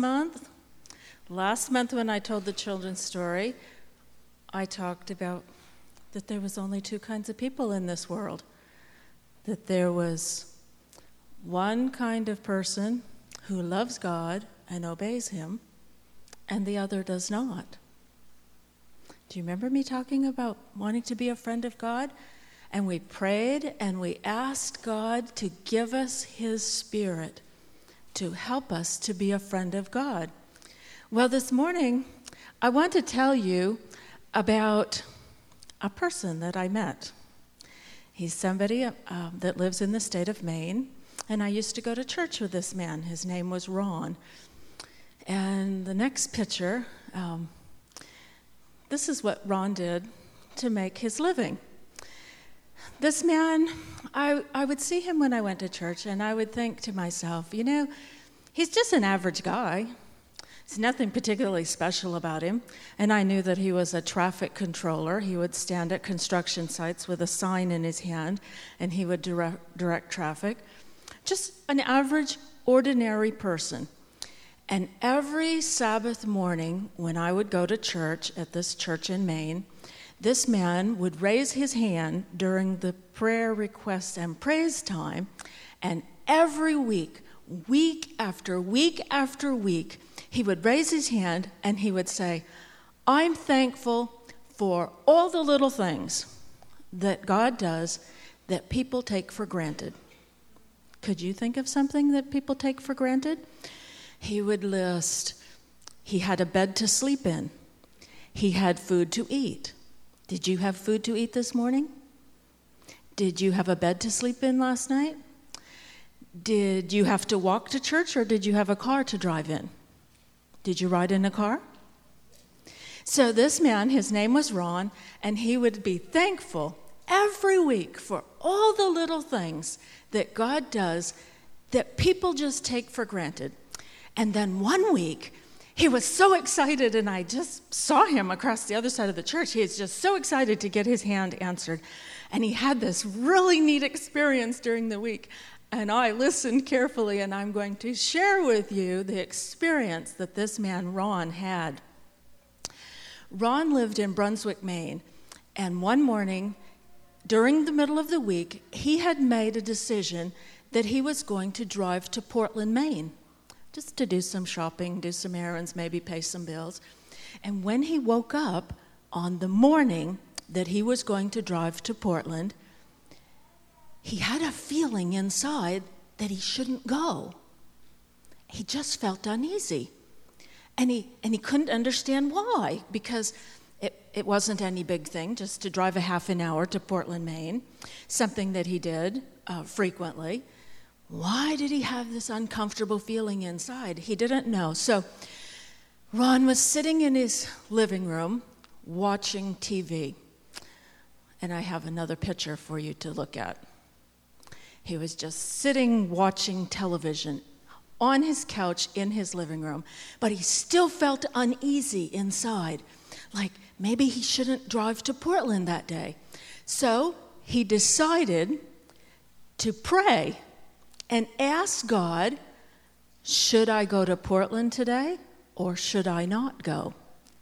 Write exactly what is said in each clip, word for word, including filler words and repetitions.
month, last month when I told the children's story, I talked about that there was only two kinds of people in this world. That there was one kind of person who loves God and obeys him, and the other does not. Do you remember me talking about wanting to be a friend of God? And we prayed and we asked God to give us his Spirit to help us to be a friend of God. Well, this morning, I want to tell you about a person that I met. He's somebody uh, that lives in the state of Maine, and I used to go to church with this man. His name was Ron. And the next picture, um, this is what Ron did to make his living. This man, I, I would see him when I went to church, and I would think to myself, you know, he's just an average guy. There's nothing particularly special about him. And I knew that he was a traffic controller. He would stand at construction sites with a sign in his hand, and he would direct, direct traffic. Just an average, ordinary person. And every Sabbath morning when I would go to church at this church in Maine, this man would raise his hand during the prayer request and praise time, and every week, week after week after week, he would raise his hand and he would say, I'm thankful for all the little things that God does that people take for granted. Could you think of something that people take for granted? He would list, he had a bed to sleep in. He had food to eat. Did you have food to eat this morning? Did you have a bed to sleep in last night? Did you have to walk to church, or did you have a car to drive in? Did you ride in a car? So this man, his name was Ron, and he would be thankful every week for all the little things that God does that people just take for granted. And then one week, he was so excited, and I just saw him across the other side of the church. He was just so excited to get his hand answered. And he had this really neat experience during the week. And I listened carefully, and I'm going to share with you the experience that this man, Ron, had. Ron lived in Brunswick, Maine, and one morning, during the middle of the week, he had made a decision that he was going to drive to Portland, Maine, just to do some shopping, do some errands, maybe pay some bills. And when he woke up on the morning that he was going to drive to Portland, he had a feeling inside that he shouldn't go. He just felt uneasy. And he and he couldn't understand why, because it, it wasn't any big thing just to drive a half an hour to Portland, Maine, something that he did uh, frequently. Why did he have this uncomfortable feeling inside? He didn't know. So Ron was sitting in his living room watching T V. And I have another picture for you to look at. He was just sitting watching television on his couch in his living room, but he still felt uneasy inside, like maybe he shouldn't drive to Portland that day. So he decided to pray and ask God, should I go to Portland today or should I not go?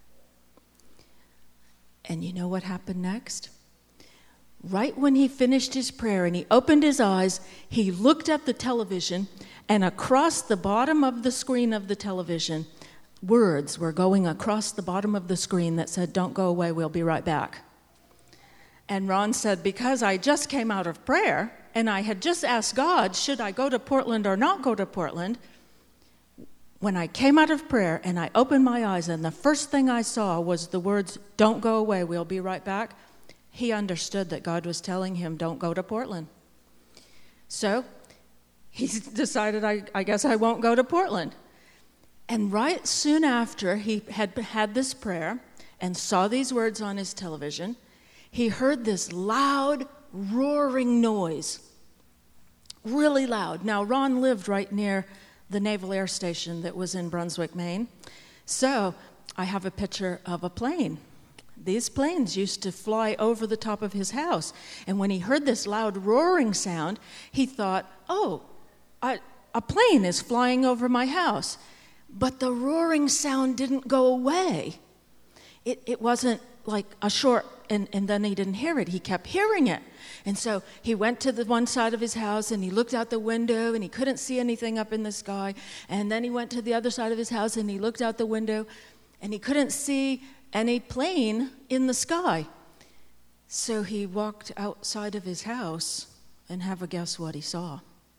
And you know what happened next? Right when he finished his prayer and he opened his eyes, he looked at the television, and across the bottom of the screen of the television, words were going across the bottom of the screen that said, don't go away, we'll be right back. And Ron said, because I just came out of prayer, and I had just asked God, should I go to Portland or not go to Portland? When I came out of prayer and I opened my eyes, and the first thing I saw was the words, don't go away, we'll be right back, he understood that God was telling him, don't go to Portland. So he decided, I, I guess I won't go to Portland. And right soon after he had had this prayer and saw these words on his television, he heard this loud, roaring noise, really loud. Now, Ron lived right near the Naval Air Station that was in Brunswick, Maine. So I have a picture of a plane. These planes used to fly over the top of his house. And when he heard this loud roaring sound, he thought, oh, a, a plane is flying over my house. But the roaring sound didn't go away. It, it wasn't like a short, and, and then he didn't hear it. He kept hearing it. And so he went to the one side of his house, and he looked out the window, and he couldn't see anything up in the sky. And then he went to the other side of his house, and he looked out the window, and he couldn't see any plane in the sky. So he walked outside of his house, and have a guess what he saw.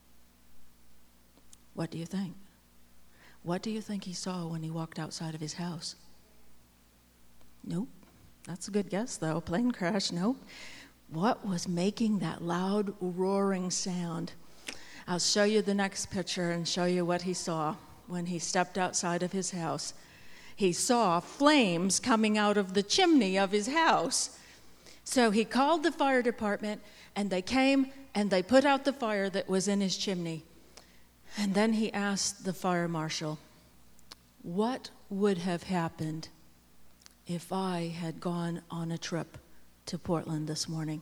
What do you think? What do you think he saw when he walked outside of his house? Nope. That's a good guess, though. Plane crash, nope. What was making that loud, roaring sound? I'll show you the next picture and show you what he saw when he stepped outside of his house. He saw flames coming out of the chimney of his house. So he called the fire department, and they came, and they put out the fire that was in his chimney. And then he asked the fire marshal, what would have happened if I had gone on a trip to Portland this morning?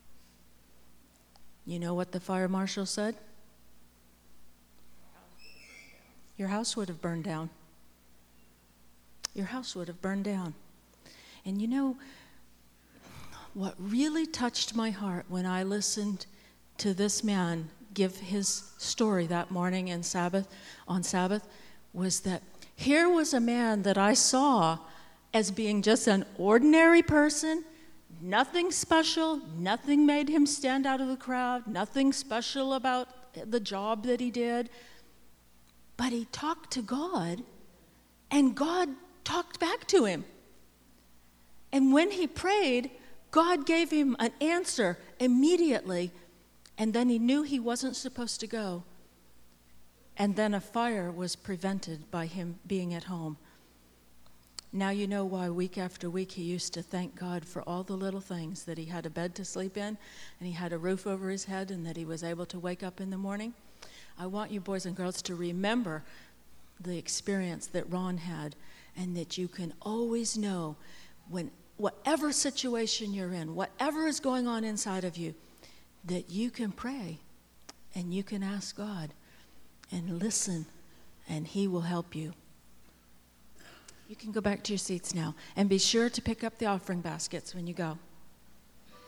You know what the fire marshal said? Your house would have burned down. Your house would have burned down. And you know, what really touched my heart when I listened to this man give his story that morning in Sabbath, on Sabbath, was that here was a man that I saw as being just an ordinary person, nothing special, nothing made him stand out of the crowd, nothing special about the job that he did. But he talked to God, and God talked back to him. And when he prayed, God gave him an answer immediately, and then he knew he wasn't supposed to go. And then a fire was prevented by him being at home. Now you know why week after week he used to thank God for all the little things, that he had a bed to sleep in, and he had a roof over his head, and that he was able to wake up in the morning. I want you boys and girls to remember the experience that Ron had, and that you can always know when whatever situation you're in, whatever is going on inside of you, that you can pray and you can ask God and listen, and he will help you. You can go back to your seats now, and be sure to pick up the offering baskets when you go.